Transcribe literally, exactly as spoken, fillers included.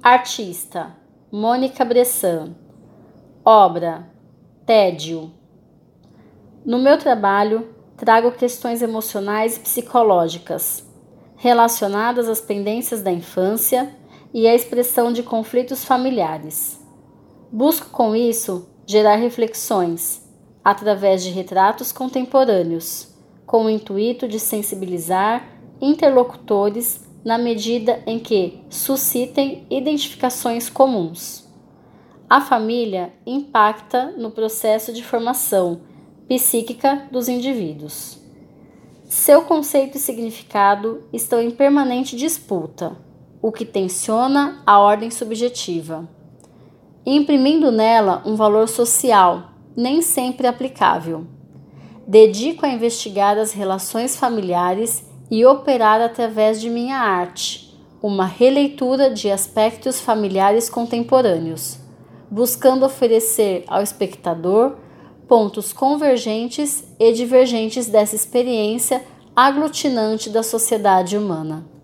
Artista: Mônica Bressan. Obra: Tédio. No meu trabalho, trago questões emocionais e psicológicas relacionadas às pendências da infância e à expressão de conflitos familiares. Busco com isso gerar reflexões através de retratos contemporâneos, com o intuito de sensibilizar interlocutores na medida em que suscitem identificações comuns. A família impacta no processo de formação psíquica dos indivíduos. Seu conceito e significado estão em permanente disputa, o que tensiona a ordem subjetiva, imprimindo nela um valor social, nem sempre aplicável. Dedico a investigar as relações familiares e operar através de minha arte, uma releitura de aspectos familiares contemporâneos, buscando oferecer ao espectador pontos convergentes e divergentes dessa experiência aglutinante da sociedade humana.